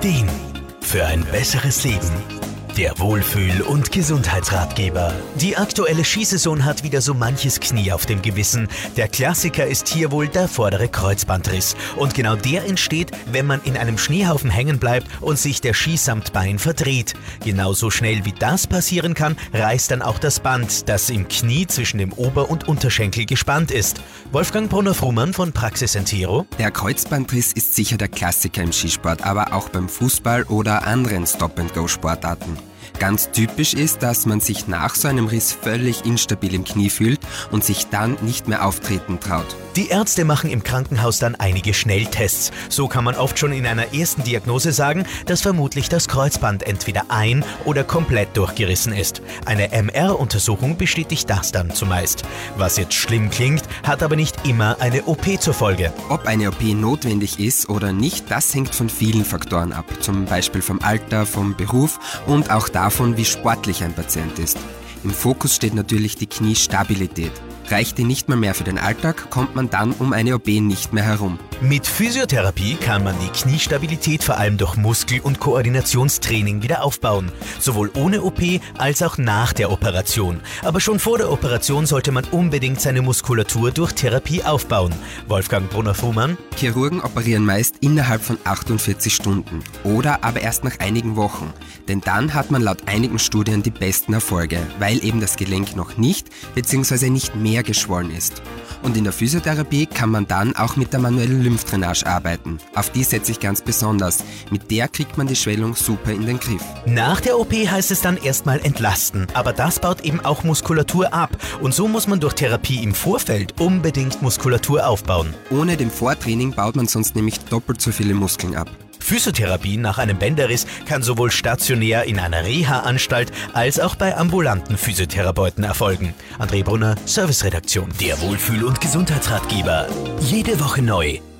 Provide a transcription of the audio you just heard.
Ideen für ein besseres Leben. Der Wohlfühl- und Gesundheitsratgeber. Die aktuelle Skisaison hat wieder so manches Knie auf dem Gewissen. Der Klassiker ist hier wohl der vordere Kreuzbandriss. Und genau der entsteht, wenn man in einem Schneehaufen hängen bleibt und sich der Skisamtbein verdreht. Genauso schnell wie das passieren kann, reißt dann auch das Band, das im Knie zwischen dem Ober- und Unterschenkel gespannt ist. Wolfgang Brunner-Frumann von Praxis Entero. Der Kreuzbandriss ist sicher der Klassiker im Skisport, aber auch beim Fußball oder anderen Stop-and-Go-Sportarten. Ganz typisch ist, dass man sich nach so einem Riss völlig instabil im Knie fühlt und sich dann nicht mehr auftreten traut. Die Ärzte machen im Krankenhaus dann einige Schnelltests. So kann man oft schon in einer ersten Diagnose sagen, dass vermutlich das Kreuzband entweder ein- oder komplett durchgerissen ist. Eine MR-Untersuchung bestätigt das dann zumeist. Was jetzt schlimm klingt, hat aber nicht immer eine OP zur Folge. Ob eine OP notwendig ist oder nicht, das hängt von vielen Faktoren ab. Zum Beispiel vom Alter, vom Beruf und auch davon, wie sportlich ein Patient ist. Im Fokus steht natürlich die Kniestabilität. Reicht die nicht mehr für den Alltag, kommt man dann um eine OP nicht mehr herum. Mit Physiotherapie kann man die Kniestabilität vor allem durch Muskel- und Koordinationstraining wieder aufbauen. Sowohl ohne OP als auch nach der Operation. Aber schon vor der Operation sollte man unbedingt seine Muskulatur durch Therapie aufbauen. Wolfgang Brunner-Frumann. Chirurgen operieren meist innerhalb von 48 Stunden oder aber erst nach einigen Wochen. Denn dann hat man laut einigen Studien die besten Erfolge, weil eben das Gelenk noch nicht bzw. nicht mehr geschwollen ist. Und in der Physiotherapie kann man dann auch mit der manuellen Lymphdrainage arbeiten. Auf die setze ich ganz besonders. Mit der kriegt man die Schwellung super in den Griff. Nach der OP heißt es dann erstmal entlasten. Aber das baut eben auch Muskulatur ab. Und so muss man durch Therapie im Vorfeld unbedingt Muskulatur aufbauen. Ohne dem Vortraining baut man sonst nämlich doppelt so viele Muskeln ab. Physiotherapie nach einem Bänderriss kann sowohl stationär in einer Reha-Anstalt als auch bei ambulanten Physiotherapeuten erfolgen. André Brunner, Serviceredaktion. Der Wohlfühl- und Gesundheitsratgeber. Jede Woche neu.